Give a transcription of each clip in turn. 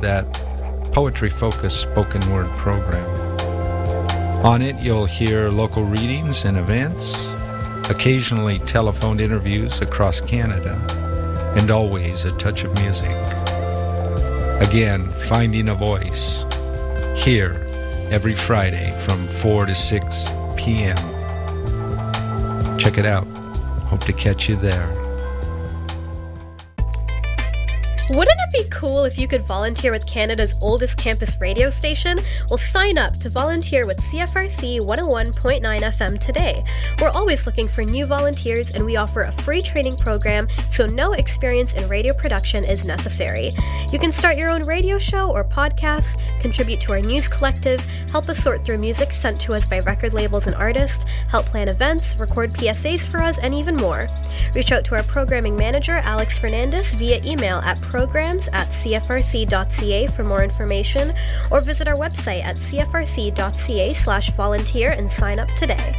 that poetry-focused spoken word program. On it, you'll hear local readings and events, occasionally telephoned interviews across Canada, and always a touch of music. Again, finding a voice, here every Friday from 4 to 6 p.m. Check it out. Hope to catch you there. Wouldn't it be cool if you could volunteer with Canada's oldest campus radio station? Well, sign up to volunteer with CFRC 101.9 FM today. We're always looking for new volunteers, and we offer a free training program, so no experience in radio production is necessary. You can start your own radio show or podcast, contribute to our news collective, help us sort through music sent to us by record labels and artists, help plan events, record PSAs for us, and even more. Reach out to our programming manager, Alex Fernandez, via email at programs@cfrc.ca for more information, or visit our website at cfrc.ca/volunteer and sign up today.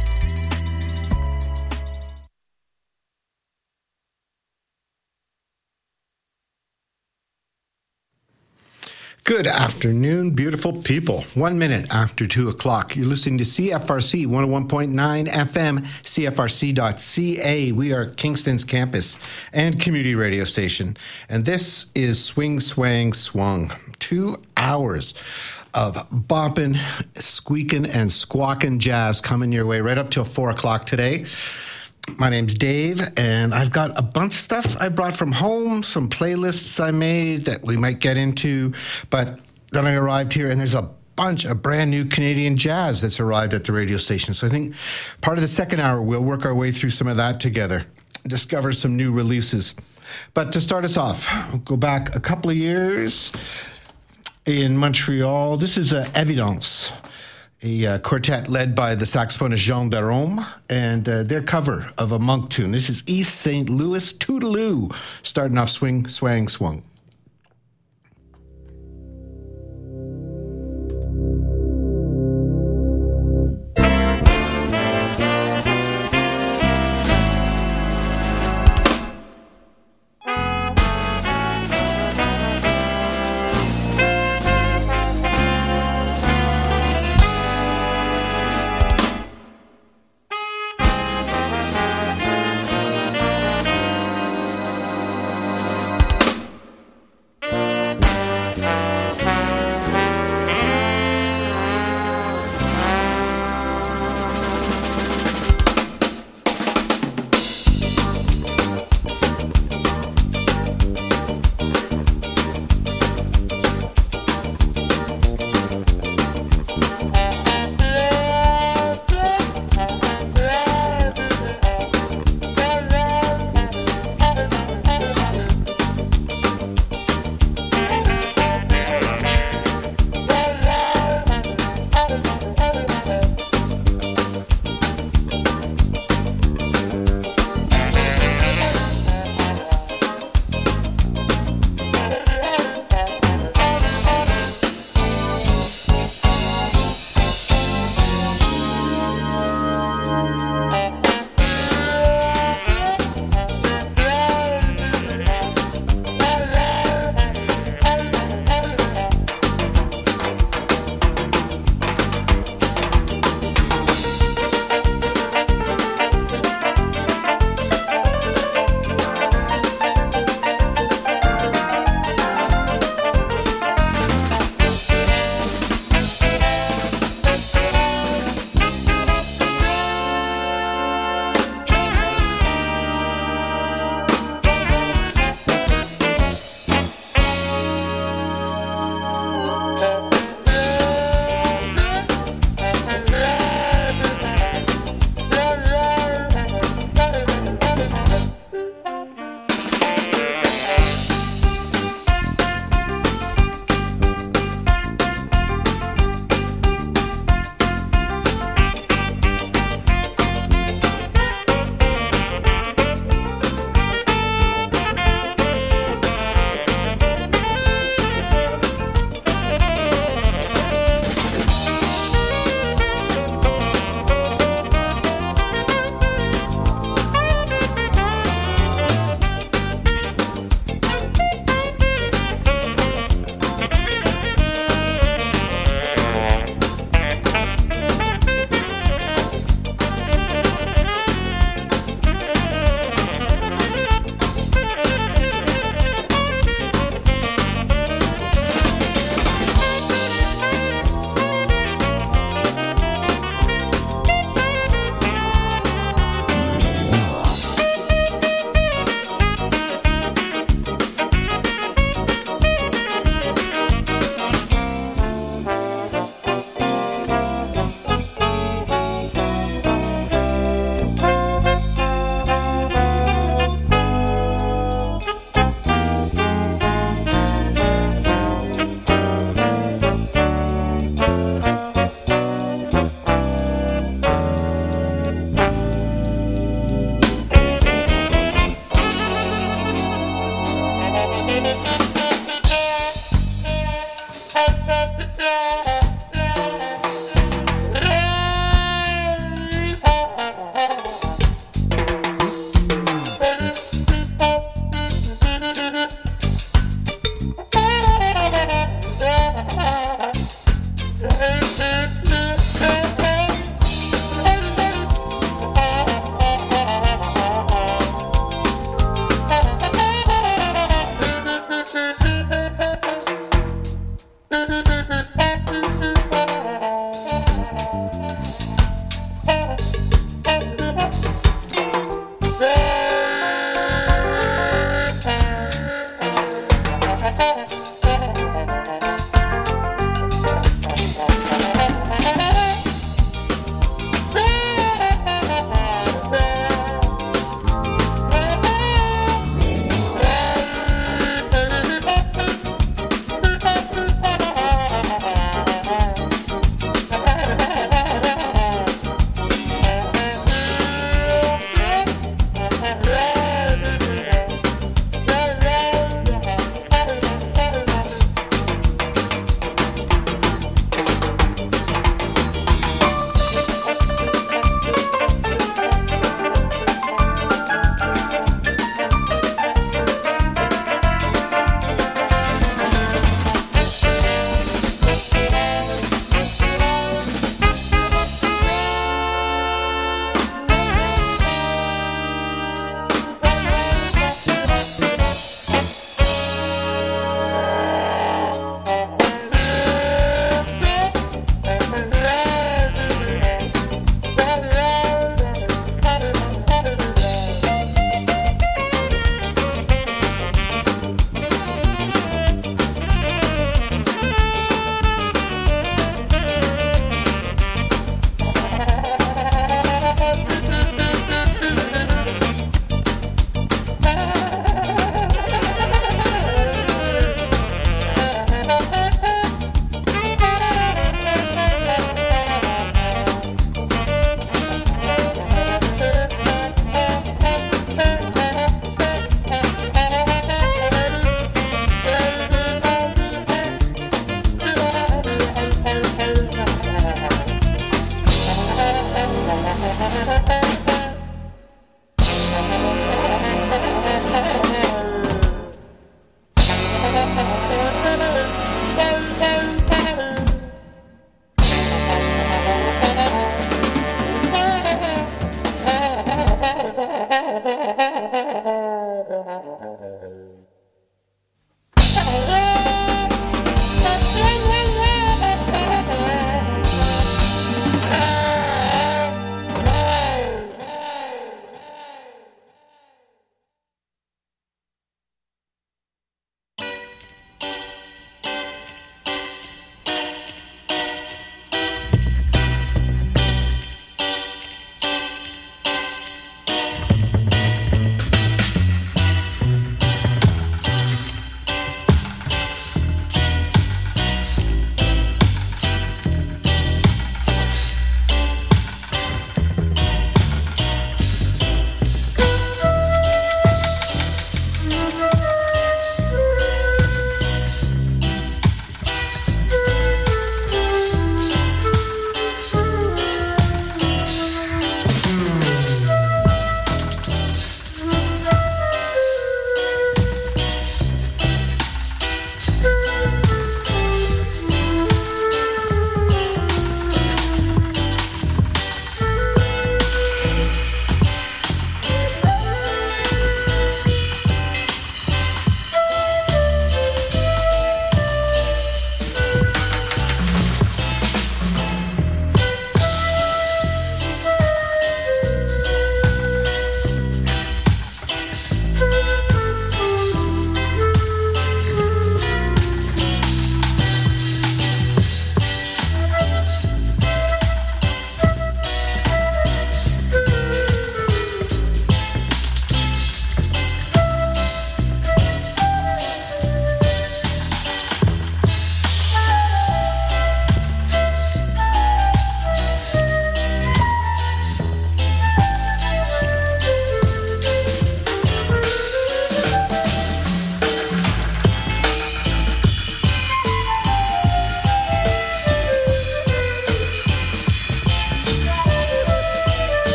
Good afternoon, beautiful people. 1 minute after 2 o'clock. You're listening to CFRC 101.9 FM, CFRC.ca. We are Kingston's campus and community radio station. And this is Swing, Swang, Swung. 2 hours of bopping, squeaking, and squawking jazz coming your way right up till 4 o'clock today. My name's Dave, and I've got a bunch of stuff I brought from home, some playlists I made that we might get into, but then I arrived here, and there's a bunch of brand new Canadian jazz that's arrived at the radio station. So I think part of the second hour, we'll work our way through some of that together, discover some new releases. But to start us off, we'll go back a couple of years in Montreal. This is Evidence, a quartet led by the saxophonist Jean Darome, and their cover of a monk tune. This is East St. Louis Toodaloo, starting off Swing, Swang, Swung.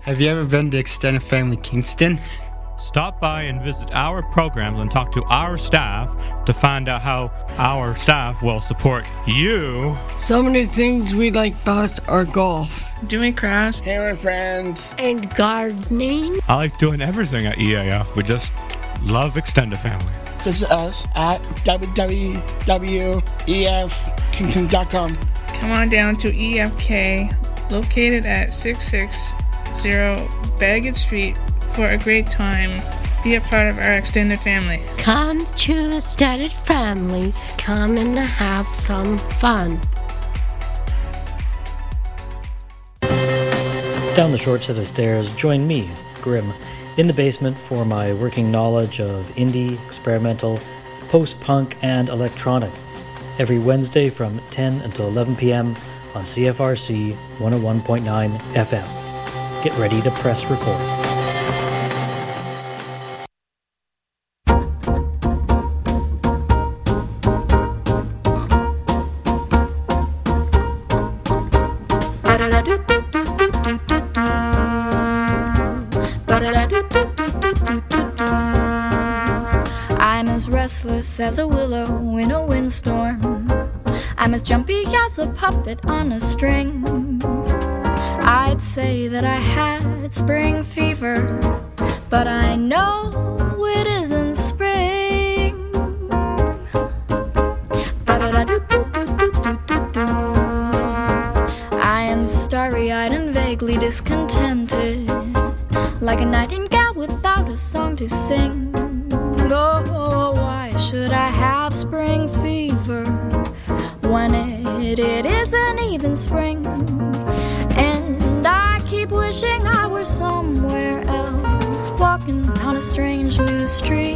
Have you ever been to Extended Family Kingston? Stop by and visit our programs and talk to our staff to find out how our staff will support you. Some of the things we like best are golf, doing crafts, hanging with friends, and gardening. I like doing everything at EAF. We just love Extended Family. Visit us at www.efkingston.com. Come on down to EFK, located at 660 Baggett Street, for a great time. Be a part of our extended family. Come to Extended Family. Come and have some fun. Down the short set of stairs, join me, Grim, in the basement for my working knowledge of indie, experimental, post-punk, and electronic. Every Wednesday from 10 until 11 p.m. on CFRC 101.9 FM. Get ready to press record. I'm as restless as a willow in a windstorm. I'm as jumpy as a puppet on a string. I'd say that I had spring fever, but I know it isn't spring. I am starry-eyed and vaguely discontented, like a nightingale without a song to sing. Oh, why should I have spring fever when it isn't even spring? And I keep wishing I were somewhere else, walking down a strange new street,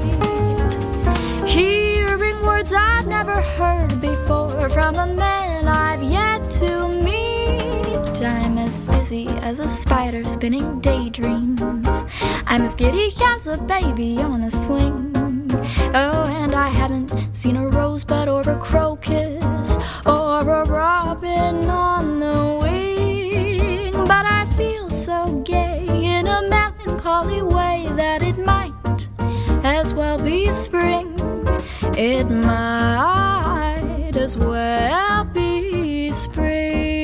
hearing words I've never heard before from a man I've yet to meet. I'm as busy as a spider spinning daydreams. I'm as giddy as a baby on a swing. Oh, and I haven't seen a rosebud or a crocus or a robin on the wing. But I feel so gay in a melancholy way that it might as well be spring. It might as well be spring.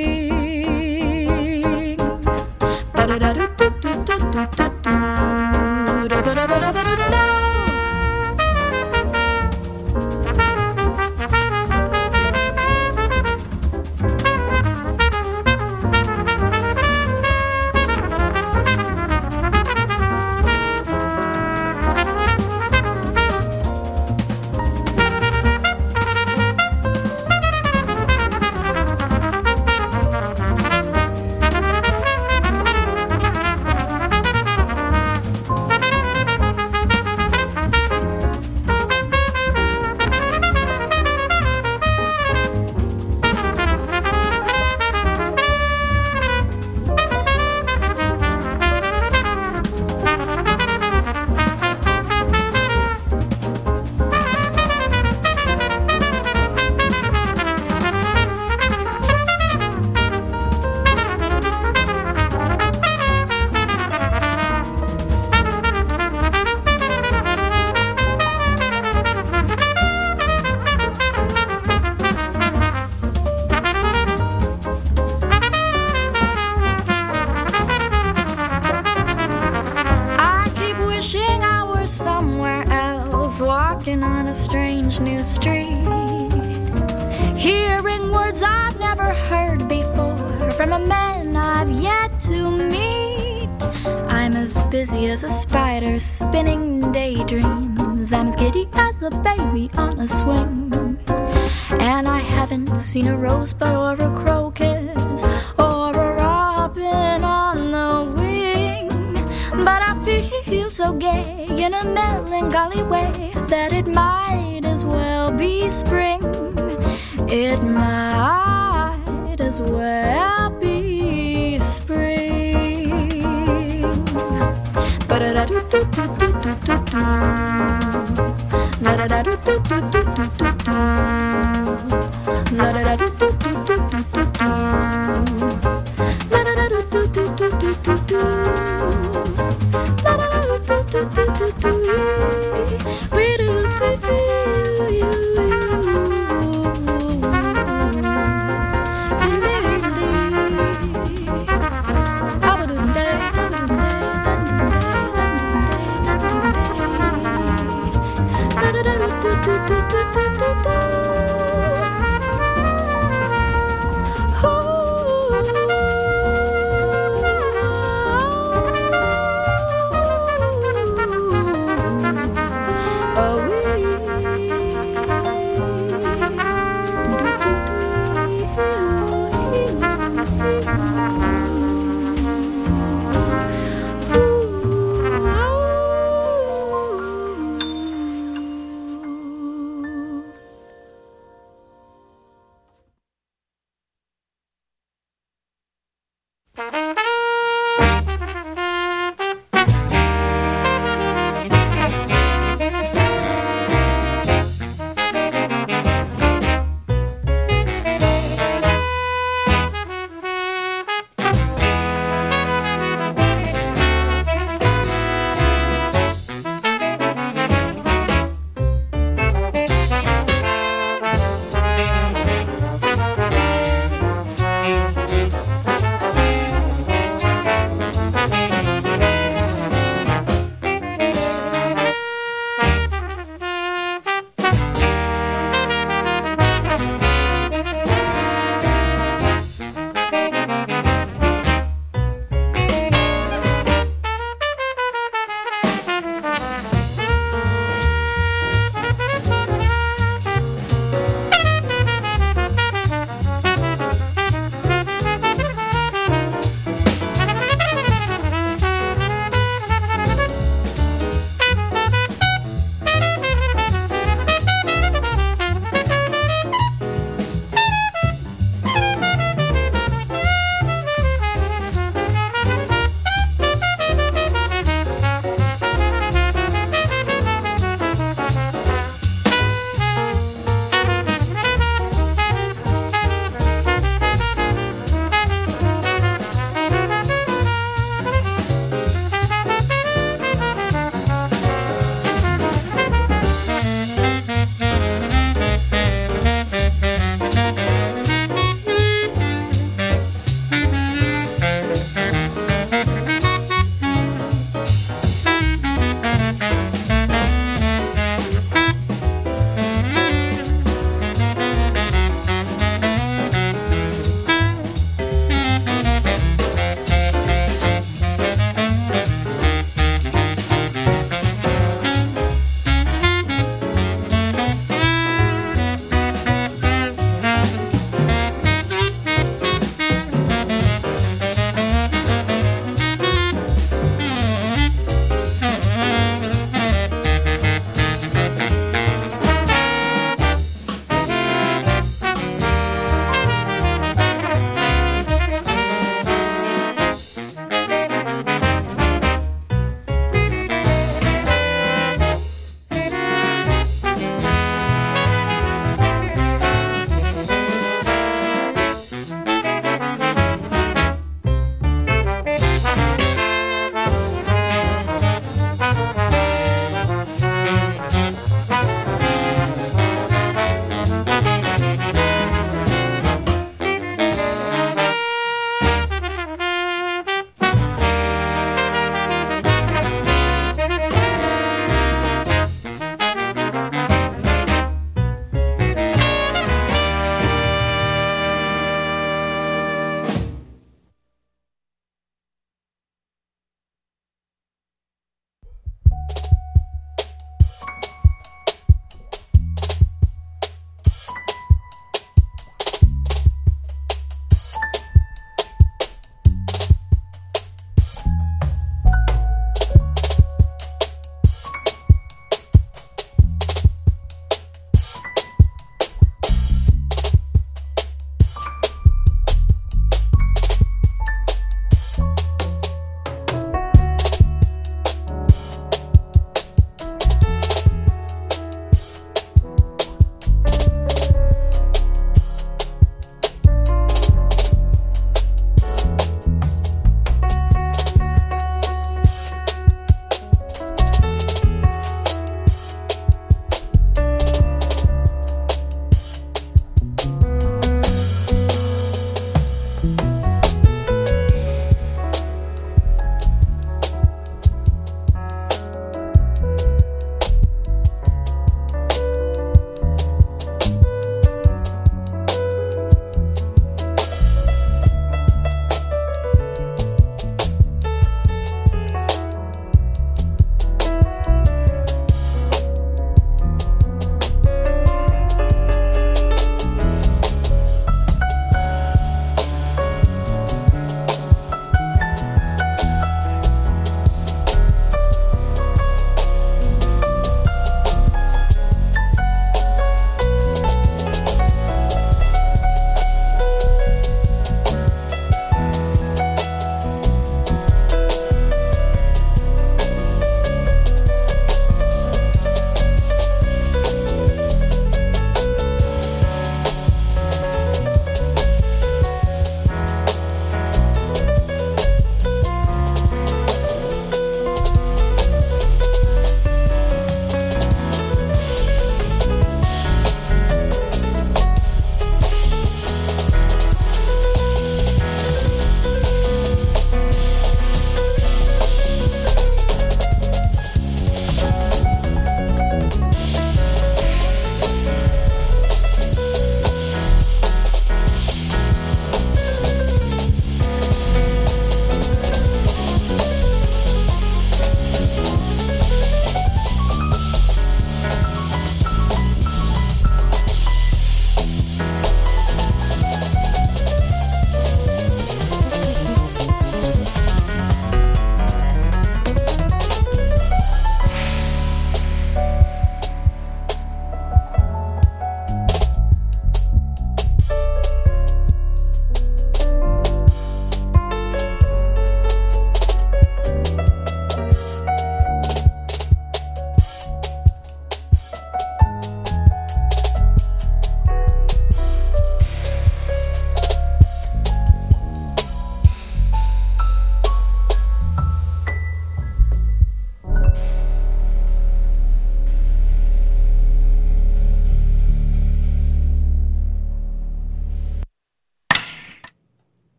Walking on a strange new street, hearing words I've never heard before from a man I've yet to meet. I'm as busy as a spider spinning daydreams. I'm as giddy as a baby on a swing. And I haven't seen a rosebud or a crocus or a robin on the wing. But I feel so gay in a melancholy way that it might as well be spring. It might as well be spring. Ba-da-da-do-do-do-do-do-do. La-da-da-do-do-do-do-do-do. La-da-da-do-do-do-do-do-do. La-da-da-do-do-do-do-do-do.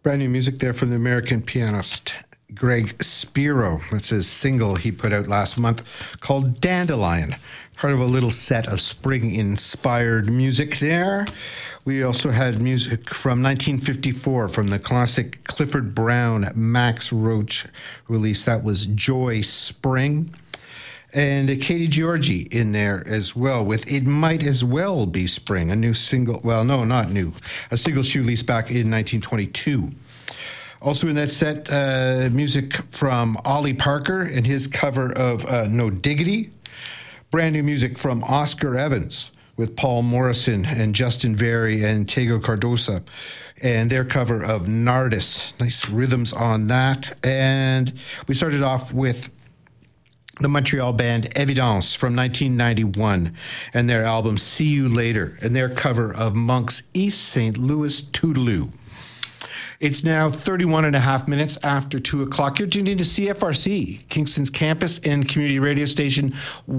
Brand new music there from the American pianist Greg Spiro. That's his single he put out last month called Dandelion. Part of a little set of spring-inspired music there. We also had music from 1954 from the classic Clifford Brown Max Roach release. That was Joy Spring. And Katie Georgie in there as well with It Might As Well Be Spring, a new single. Well, no, not new. A single she released back in 1922. Also in that set, music from Ollie Parker and his cover of No Diggity. Brand new music from Oscar Evans with Paul Morrison and Justin Verey and Tego Cardosa and their cover of Nardis. Nice rhythms on that. And we started off with the Montreal band Evidence from 1991 and their album See You Later and their cover of Monk's East St. Louis Toodaloo. It's now 31 and a half minutes after 2 o'clock. You're tuned into CFRC, Kingston's campus and community radio station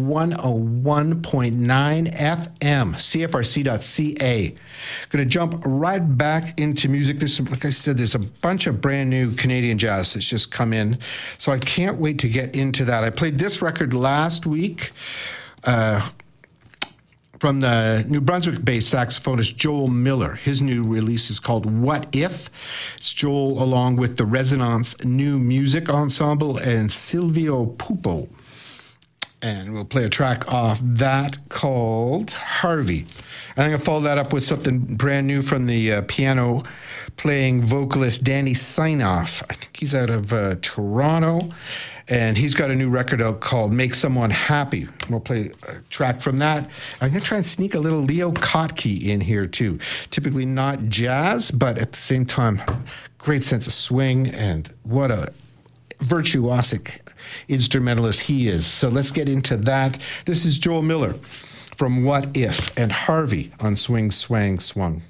101.9 FM, CFRC.ca. Going to jump right back into music. There's some, like I said, there's a bunch of brand new Canadian jazz that's just come in. So I can't wait to get into that. I played this record last week. From the New Brunswick-based saxophonist Joel Miller. His new release is called What If? It's Joel along with the Resonance New Music Ensemble and Silvio Pupo. And we'll play a track off that called Harvey. And I'm going to follow that up with something brand new from the piano-playing vocalist Danny Signoff. I think he's out of Toronto. And he's got a new record out called Make Someone Happy. We'll play a track from that. I'm going to try and sneak a little Leo Kottke in here, too. Typically not jazz, but at the same time, great sense of swing, and what a virtuosic instrumentalist he is. So let's get into that. This is Joel Miller from What If and Harvey on Swing, Swang, Swung.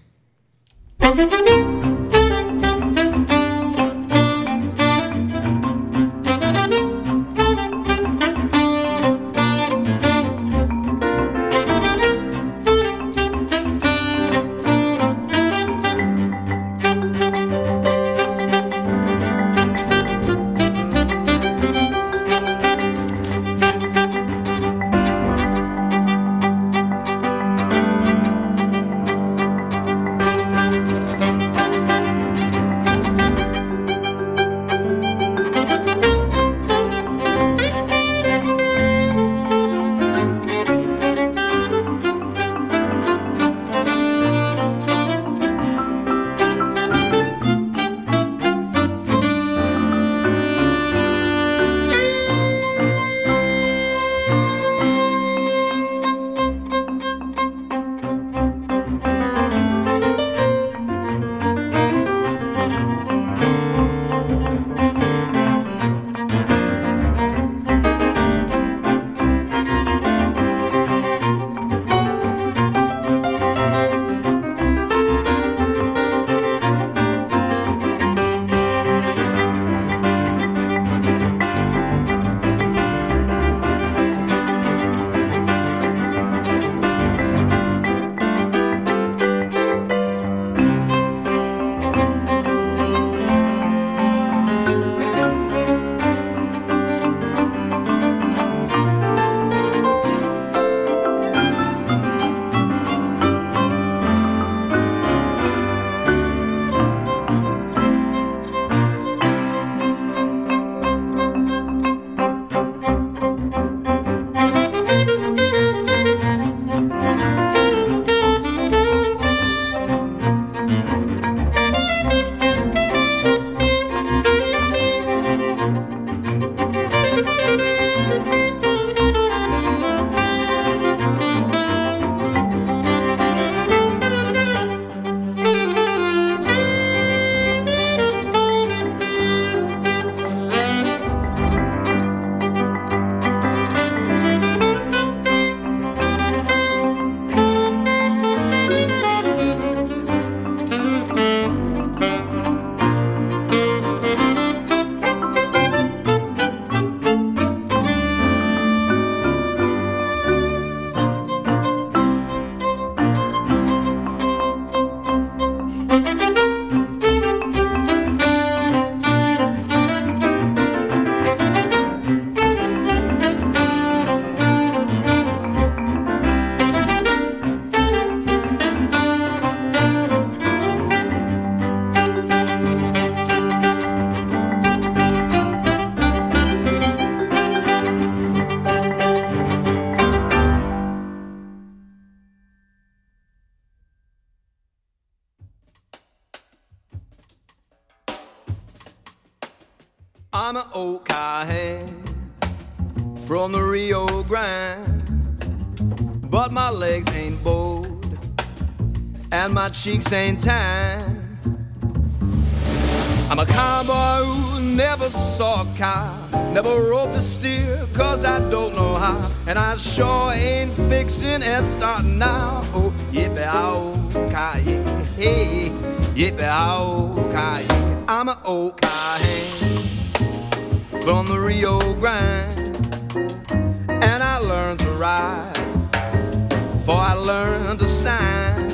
I'm an old cowhead from the Rio Grande, but my legs ain't bold and my cheeks ain't tan. I'm a cowboy who never saw a cow, never roped a steer, cause I don't know how, and I sure ain't fixing and starting now. Oh, yippee-ow-ki-yay, hey, yippee-ow-ki-yay. I'm an old cowhand from the Rio Grande, and I learned to ride before I learned to stand.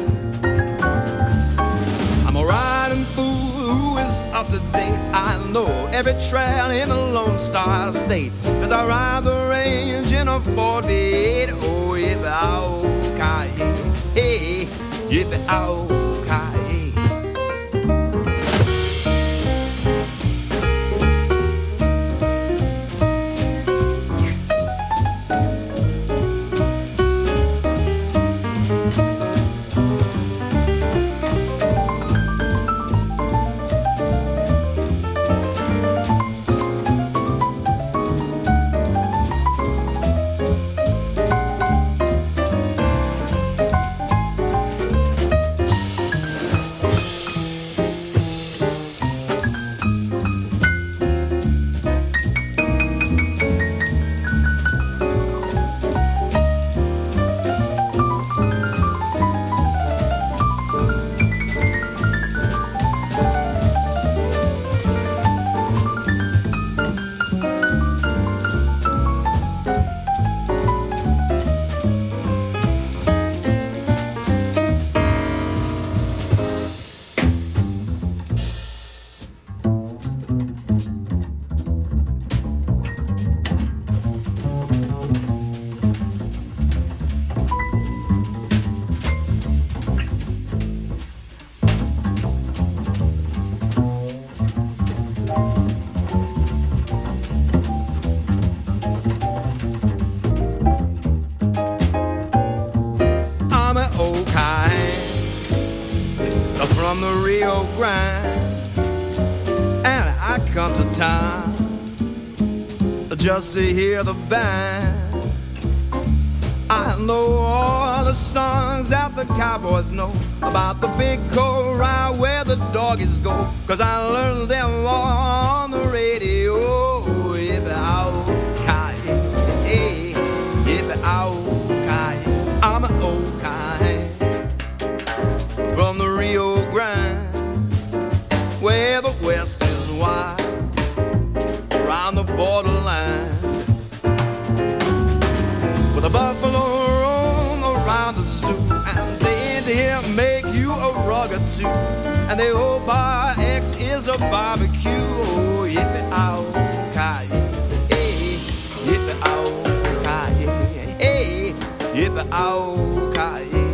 I'm a riding fool who is up to date. I know every trail in the Lone Star State, cause I ride the range in a Ford V8. Oh, yippee-ow-ki-yay, hey, yippee-ow-ki-yay. From the Rio Grande, and I come to town just to hear the band. I know all the songs that the cowboys know about the big corral where the doggies go, cause I learned them all on the radio. Yippee-ow-ki-yay, yippee-ow-ki-yay. I'm an old cowhand from the Rio Grande, where the west is wide around the borderline, with a buffalo roam around the zoo, and they in here make you a rug or two, and the old bar X is a barbecue. Oh, yippee-ow-ki-yay, hey, yippee-ow-ki-yay, hey, yippee-ow-ki-yay.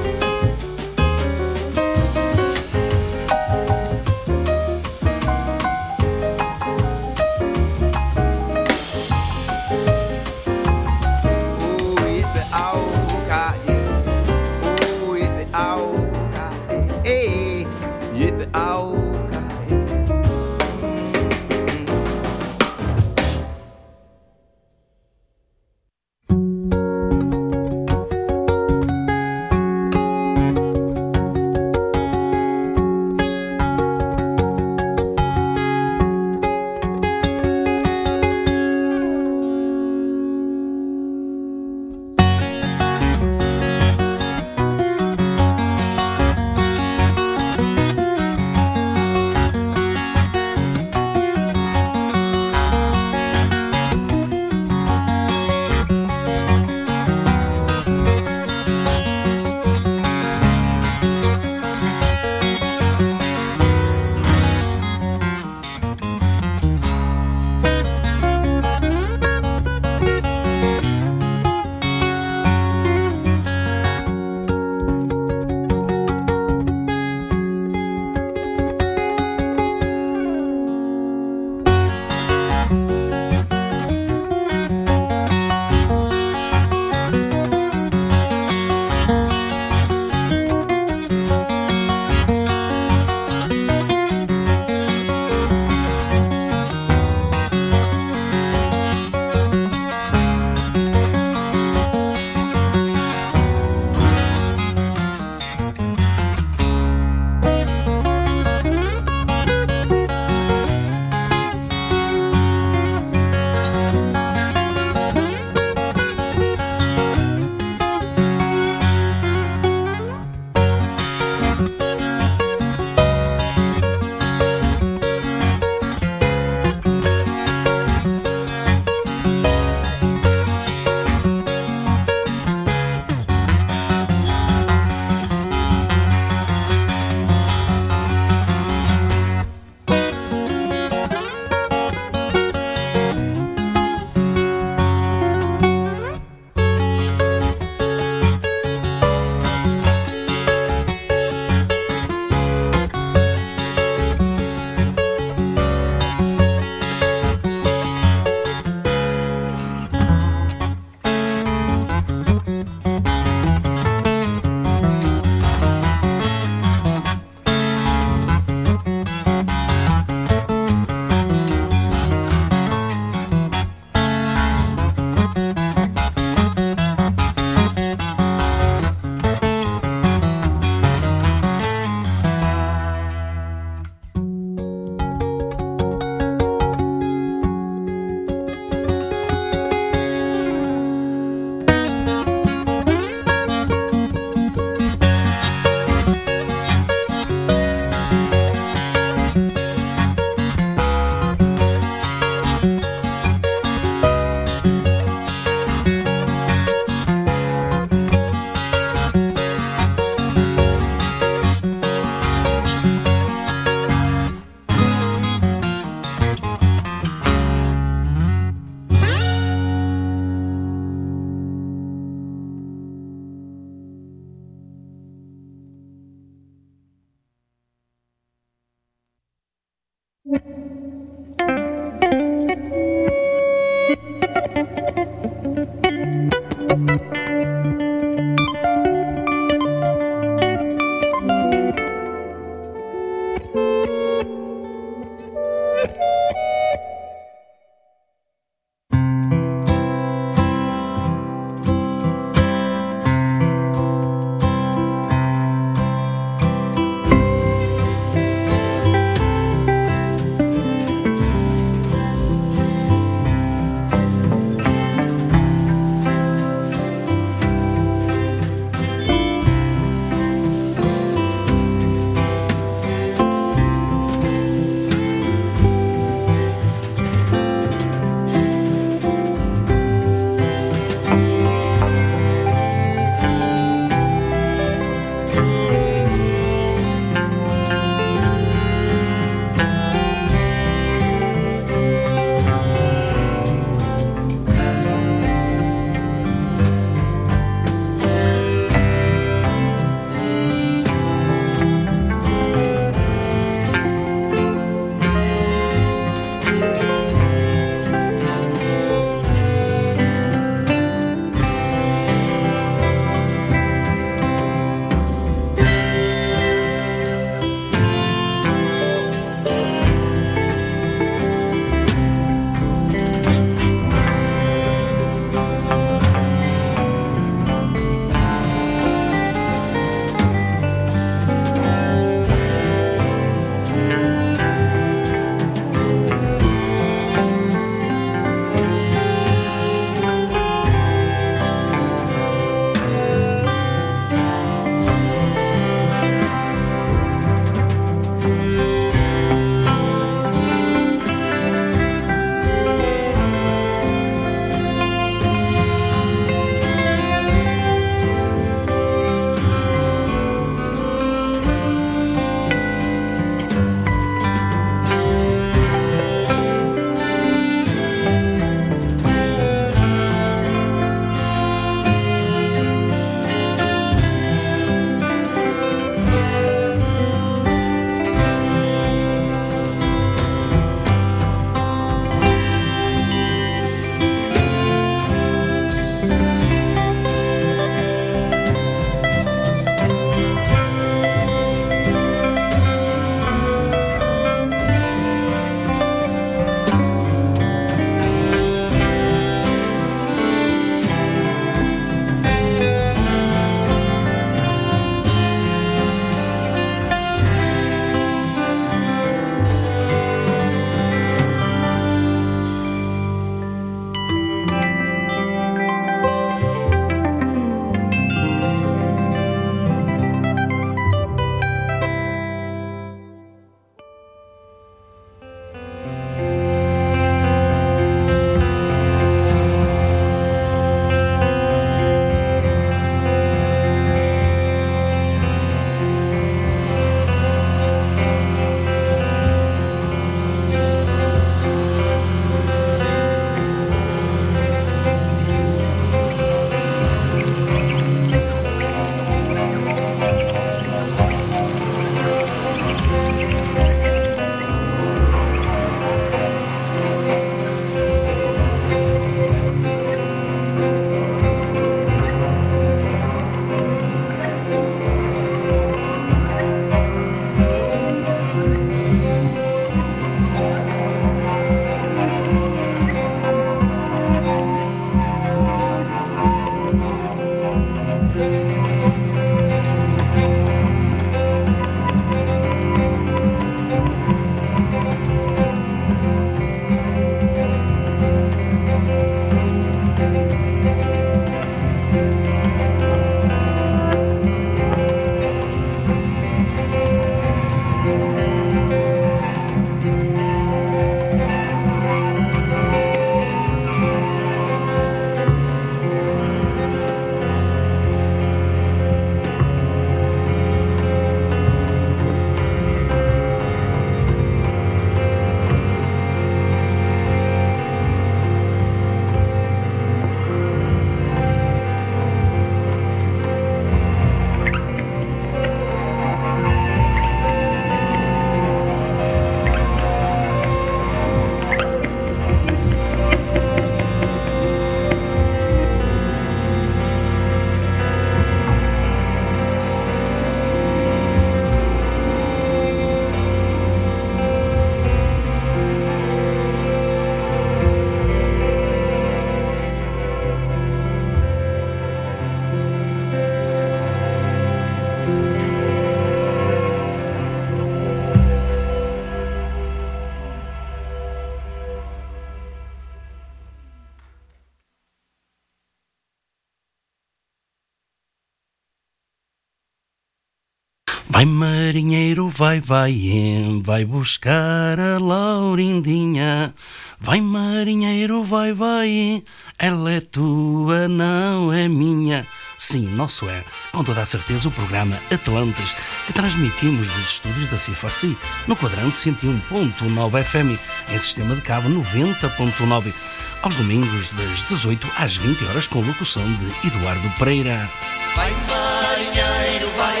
Vai marinheiro, vai, vai buscar a Laurindinha. Vai marinheiro, vai, ela é tua, não é minha. Sim, nosso é, com toda a certeza, o programa Atlantes, que transmitimos dos estúdios da CFRC, no quadrante 101.9 FM, em sistema de cabo 90.9, aos domingos das 18 às 20 horas, com locução de Eduardo Pereira. Vai marinheiro, vai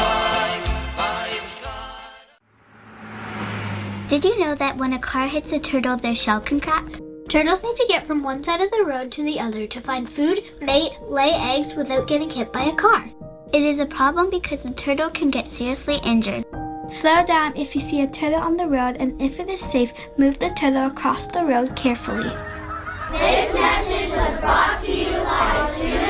buscar. Did you know that when a car hits a turtle, their shell can crack? Turtles need to get from one side of the road to the other to find food, mate, lay eggs without getting hit by a car. It is a problem because the turtle can get seriously injured. Slow down if you see a turtle on the road, and if it is safe, move the turtle across the road carefully. This message was brought to you by